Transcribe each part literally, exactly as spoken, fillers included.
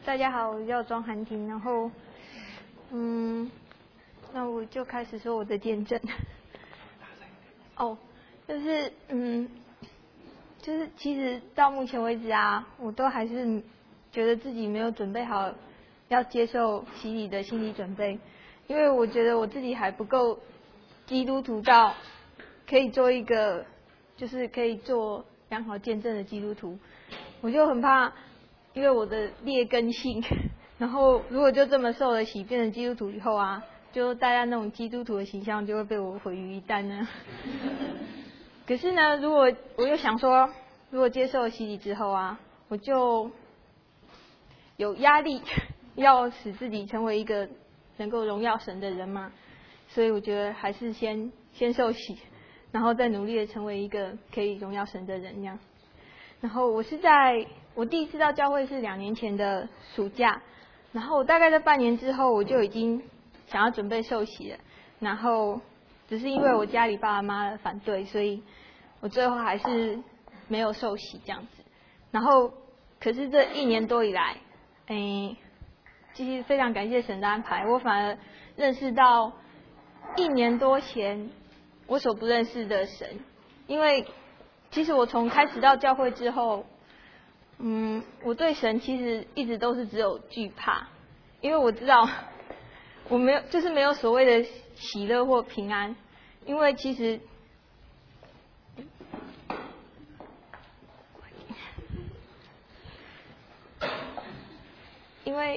大家好，我叫庄涵婷，然后，嗯，那我就开始说我的见证。哦，就是嗯，就是其实到目前为止啊，我都还是觉得自己没有准备好要接受洗礼的心理准备，因为我觉得我自己还不够基督徒到可以做一个就是可以做良好见证的基督徒，我就很怕。因为我的劣根性，然后如果就这么受了洗变成基督徒以后啊，就大家那种基督徒的形象就会被我毁于一旦呢。可是呢，如果我又想说，如果接受了洗礼之后啊，我就有压力要使自己成为一个能够荣耀神的人嘛，所以我觉得还是先先受洗，然后再努力的成为一个可以荣耀神的人这样。然后我是在我第一次到教会是两年前的暑假，然后我大概在半年之后我就已经想要准备受洗了，然后只是因为我家里爸爸妈妈的反对，所以我最后还是没有受洗这样子。然后可是这一年多以来，诶，其实非常感谢神的安排，我反而认识到一年多前我所不认识的神，因为其实我从开始到教会之后，嗯，我对神其实一直都是只有惧怕，因为我知道我没有，就是没有所谓的喜乐或平安，因为其实，因为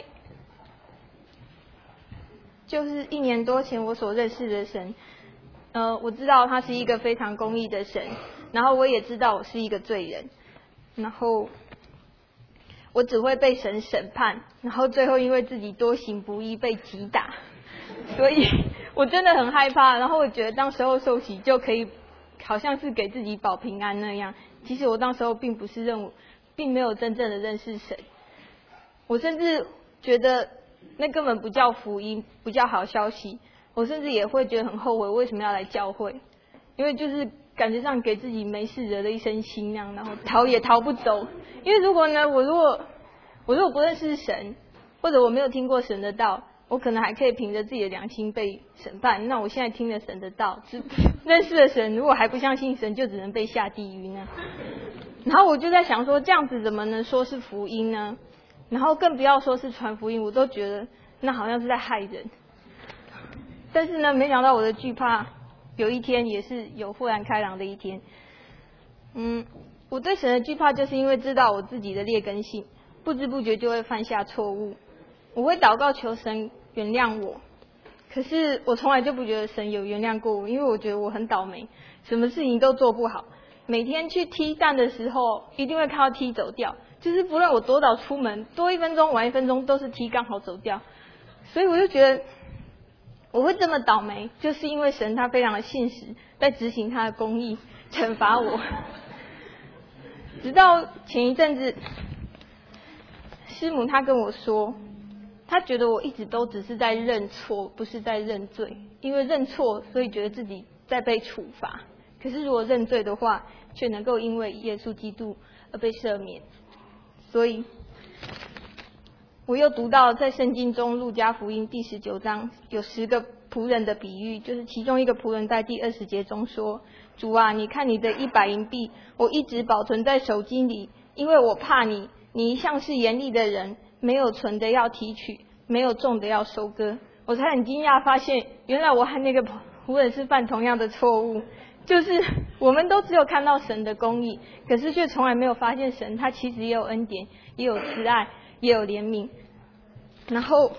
就是一年多前我所认识的神，呃，我知道他是一个非常公义的神。然后我也知道我是一个罪人，然后我只会被神审判，然后最后因为自己多行不义被击打，所以我真的很害怕。然后我觉得当时候受洗就可以好像是给自己保平安那样，其实我当时候并不是认，并没有真正的认识神，我甚至觉得那根本不叫福音，不叫好消息，我甚至也会觉得很后悔为什么要来教会，因为就是感觉上给自己没事惹了一身腥那样，然后逃也逃不走。因为如果呢，我如果我如果不认识神，或者我没有听过神的道，我可能还可以凭着自己的良心被审判。那我现在听了神的道，认识了神，如果还不相信神，就只能被下地狱呢。然后我就在想说，这样子怎么能说是福音呢？然后更不要说是传福音，我都觉得那好像是在害人。但是呢，没想到我的惧怕有一天也是有豁然开朗的一天。嗯，我对神的惧怕就是因为知道我自己的劣根性，不知不觉就会犯下错误。我会祷告求神原谅我，可是我从来就不觉得神有原谅过我，因为我觉得我很倒霉，什么事情都做不好。每天去踢蛋的时候，一定会看到踢走掉，就是不论我多早出门，多一分钟晚一分钟都是踢刚好走掉。所以我就觉得我会这么倒霉，就是因为神他非常的信实，在执行他的公义，惩罚我。直到前一阵子，师母她跟我说，她觉得我一直都只是在认错，不是在认罪。因为认错，所以觉得自己在被处罚。可是如果认罪的话，却能够因为耶稣基督而被赦免。所以我又读到在圣经中路加福音第十九章有十个仆人的比喻，就是其中一个仆人在第二十节中说，主啊，你看你的一百银币，我一直保存在手巾里，因为我怕你，你一向是严厉的人，没有存的要提取，没有种的要收割。我才很惊讶发现，原来我和那个仆人是犯同样的错误，就是我们都只有看到神的公义，可是却从来没有发现神他其实也有恩典，也有慈爱，也有怜悯。然后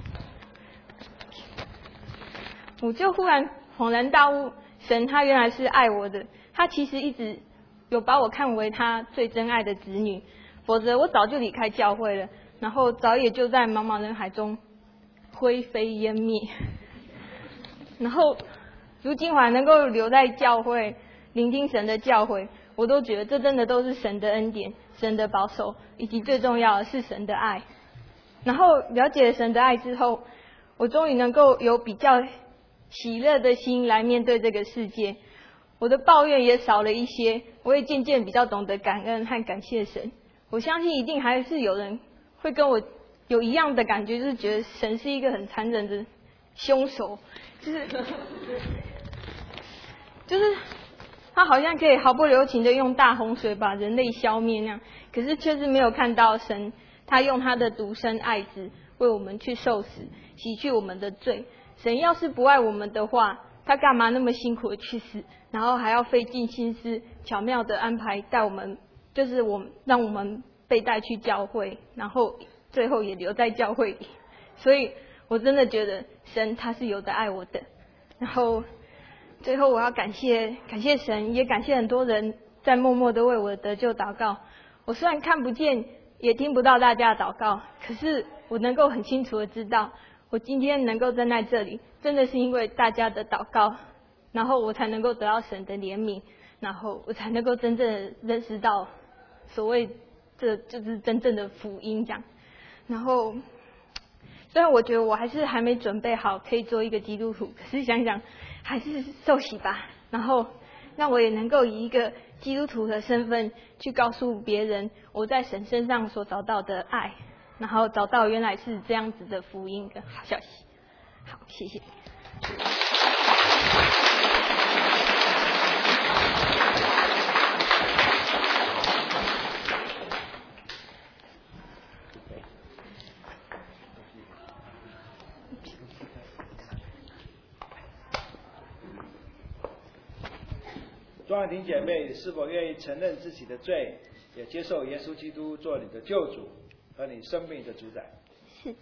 我就忽然恍然大悟，神他原来是爱我的，他其实一直有把我看为他最真爱的子女，否则我早就离开教会了，然后早也就在茫茫人海中灰飞烟灭。然后如今我还能够留在教会聆听神的教诲，我都觉得这真的都是神的恩典，神的保守，以及最重要的是神的爱。然后了解了神的爱之后，我终于能够有比较喜乐的心来面对这个世界，我的抱怨也少了一些，我也渐渐比较懂得感恩和感谢神。我相信一定还是有人会跟我有一样的感觉，就是觉得神是一个很残忍的凶手，就是就是他好像可以毫不留情的用大洪水把人类消灭那样，可是却是没有看到神，他用他的独生爱子为我们去受死，洗去我们的罪。神要是不爱我们的话，他干嘛那么辛苦的去死，然后还要费尽心思巧妙的安排带我们，就是我们让我们被带去教会，然后最后也留在教会里。所以我真的觉得神他是有的爱我的。然后最后我要感谢感谢神，也感谢很多人在默默的为我的得救祷告。我虽然看不见也听不到大家的祷告，可是我能够很清楚的知道，我今天能够站在这里，真的是因为大家的祷告，然后我才能够得到神的怜悯，然后我才能够真正认识到所谓这就是真正的福音这样。然后虽然我觉得我还是还没准备好可以做一个基督徒，可是想想还是受洗吧，然后让我也能够以一个基督徒的身份去告诉别人我在神身上所找到的爱，然后找到原来是这样子的福音跟好消息。好，谢谢。 庄婉婷姐妹，你是否愿意承认自己的罪，也接受耶稣基督做你的救主和你生命的主宰？ 是的。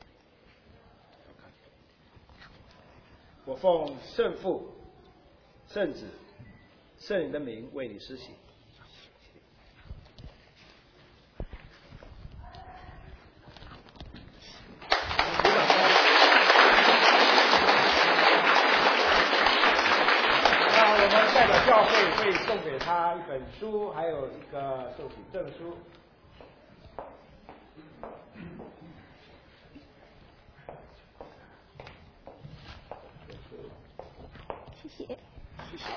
我奉圣父、圣子、圣灵的名为你施洗。教会会送给他一本书，还有一个受洗证书。 谢谢，谢谢。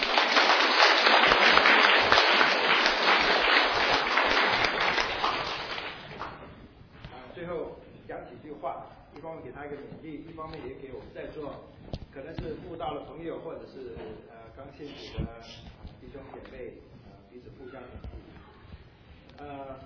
啊，最后讲几句话，一方面给他一个勉励，一方面也给我们在座可能是慕道的朋友，或者是呃刚信主的、呃、弟兄姐妹，呃彼此互相勉励。呃，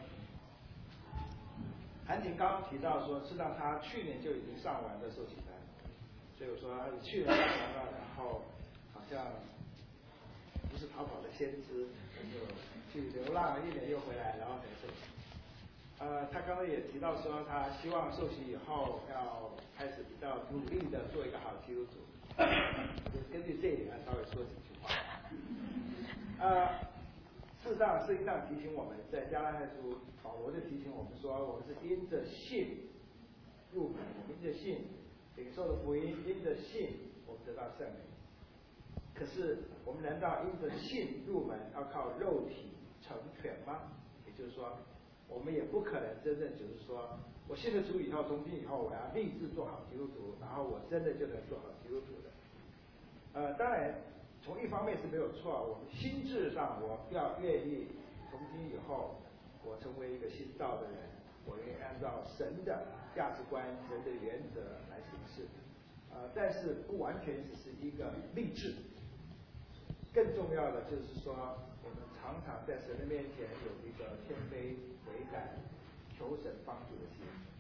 韩婷刚提到说，事实上他去年就已经上完的受洗单，所以我说去年上完了，然后好像不是逃跑的先知，就去流浪了一年又回来，然后才受洗。呃，他刚刚也提到说，他希望受洗以后要开始比较努力的做一个好基督徒。就根据这一点，稍微说几句话。呃，事实上，圣经上提醒我们，在加拉太书，保罗就提醒我们说，我们是因着信入门，我们因着信领受了福音，因着信我们得到圣灵。可是，我们难道因着信入门，要靠肉体成全吗？也就是说，我们也不可能真正就是说，我信了主以后，从今以后我要立志做好基督徒，然后我真的就能做好基督徒的。呃，当然，从一方面是没有错，我们心智上我要愿意从今以后，我成为一个新造的人，我愿意按照神的价值观、神的原则来行事。呃，但是不完全只是一个励志，更重要的就是说，我们常常在神的面前有一个谦卑、悔改、求神帮助的心。